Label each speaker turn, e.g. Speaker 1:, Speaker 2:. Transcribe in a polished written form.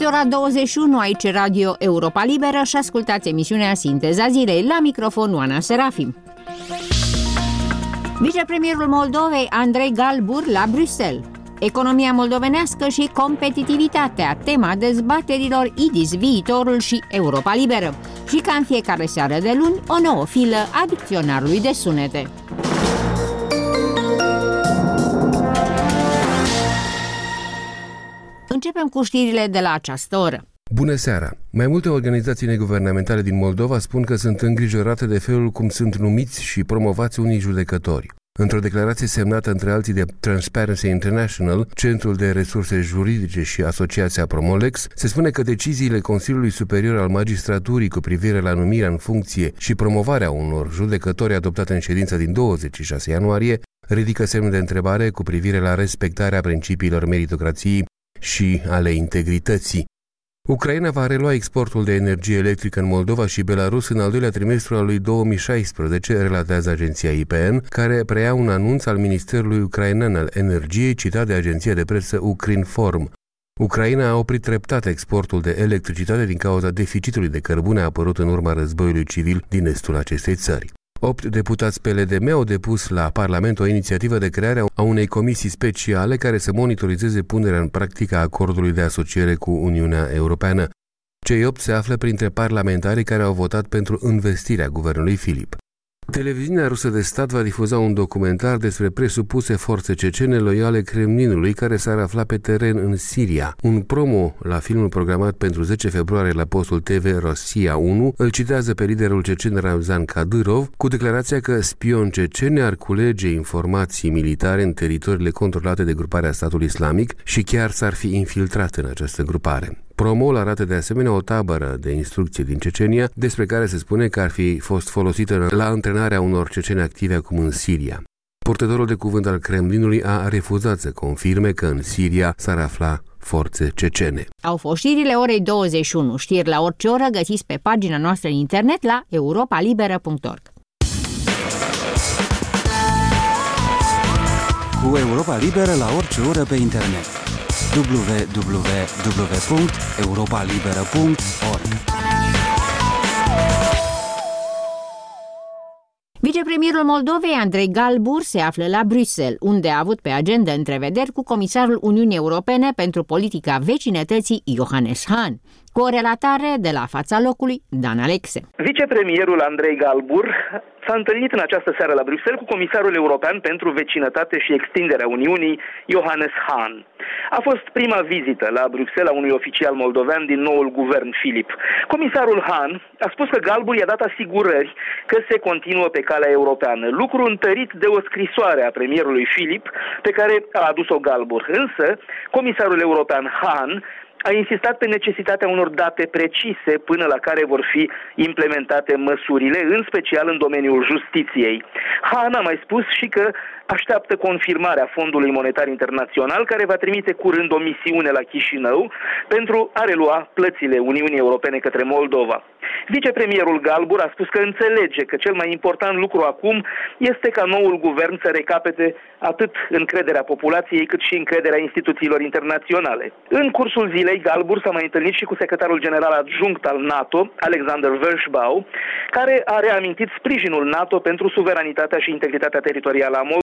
Speaker 1: Este ora 21 aici Radio Europa Liberă și ascultați emisiunea Sinteza Zilei. La microfon Oana Serafim. Vicepremierul Moldovei Andrei Galbur la Bruxelles. Economia moldovenească și competitivitatea, tema dezbaterilor IDIS, Viitorul și Europa Liberă. Și ca în fiecare seară de luni, o nouă filă a dicționarului de sunete. Începem cu știrile de la această oră.
Speaker 2: Bună seara! Mai multe organizații neguvernamentale din Moldova spun că sunt îngrijorate de felul cum sunt numiți și promovați unii judecători. Într-o declarație semnată între alții de Transparency International, Centrul de Resurse Juridice și Asociația Promolex, se spune că deciziile Consiliului Superior al Magistraturii cu privire la numirea în funcție și promovarea unor judecători adoptate în ședința din 26 ianuarie ridică semne de întrebare cu privire la respectarea principiilor meritocrației și ale integrității. Ucraina va relua exportul de energie electrică în Moldova și Belarus în al doilea trimestru al lui 2016, relatează agenția IPN, care preia un anunț al Ministerului Ucrainean al Energiei citat de agenția de presă Ukrinform. Ucraina a oprit treptat exportul de electricitate din cauza deficitului de cărbune apărut în urma războiului civil din estul acestei țări. 8 deputați PLDM au depus la Parlament o inițiativă de creare a unei comisii speciale care să monitorizeze punerea în practică a acordului de asociere cu Uniunea Europeană. Cei 8 se află printre parlamentarii care au votat pentru învestirea guvernului Filip. Televiziunea rusă de stat va difuza un documentar despre presupuse forțe cecene loiale Kremlinului care s-ar afla pe teren în Siria. Un promo la filmul programat pentru 10 februarie la postul TV Rosia 1 îl citează pe liderul cecen Ramzan Kadyrov cu declarația că spioni ceceni ar culege informații militare în teritoriile controlate de gruparea statului islamic și chiar s-ar fi infiltrat în această grupare. Promul arată de asemenea o tabără de instrucție din Cecenia, despre care se spune că ar fi fost folosită la antrenarea unor ceceni active acum în Siria. Purtătorul de cuvânt al Kremlinului a refuzat să confirme că în Siria s-ar afla forțe cecene.
Speaker 1: Au fost știrile orei 21. Știri la orice oră găsiți pe pagina noastră în internet la europalibera.org.
Speaker 3: Cu Europa Liberă la orice oră pe internet. www.europalibera.org.
Speaker 1: Vicepremierul Moldovei, Andrei Galbur, se află la Bruxelles, unde a avut pe agenda întrevederi cu comisarul Uniunii Europene pentru politica vecinătății, Johannes Hahn. Cu o relatare de la fața locului, Dan Alexe.
Speaker 4: Vicepremierul Andrei Galbur s-a întâlnit în această seară la Bruxelles cu comisarul european pentru vecinătate și extinderea Uniunii, Johannes Hahn. A fost prima vizită la Bruxelles a unui oficial moldovean din noul guvern Filip. Comisarul Hahn a spus că Galbur i-a dat asigurări că se continuă pe calea europeană, lucru întărit de o scrisoare a premierului Filip pe care a adus-o Galbur. Însă, comisarul european Hahn a insistat pe necesitatea unor date precise până la care vor fi implementate măsurile, în special în domeniul justiției. Hahn a mai spus și că așteaptă confirmarea Fondului Monetar Internațional, care va trimite curând o misiune la Chișinău pentru a relua plățile Uniunii Europene către Moldova. Vicepremierul Galbur a spus că înțelege că cel mai important lucru acum este ca noul guvern să recapete atât încrederea populației cât și încrederea instituțiilor internaționale. În cursul zilei, Galbur s-a mai întâlnit și cu secretarul general adjunct al NATO, Alexander Vershbau, care a reamintit sprijinul NATO pentru suveranitatea și integritatea teritorială a Moldovei.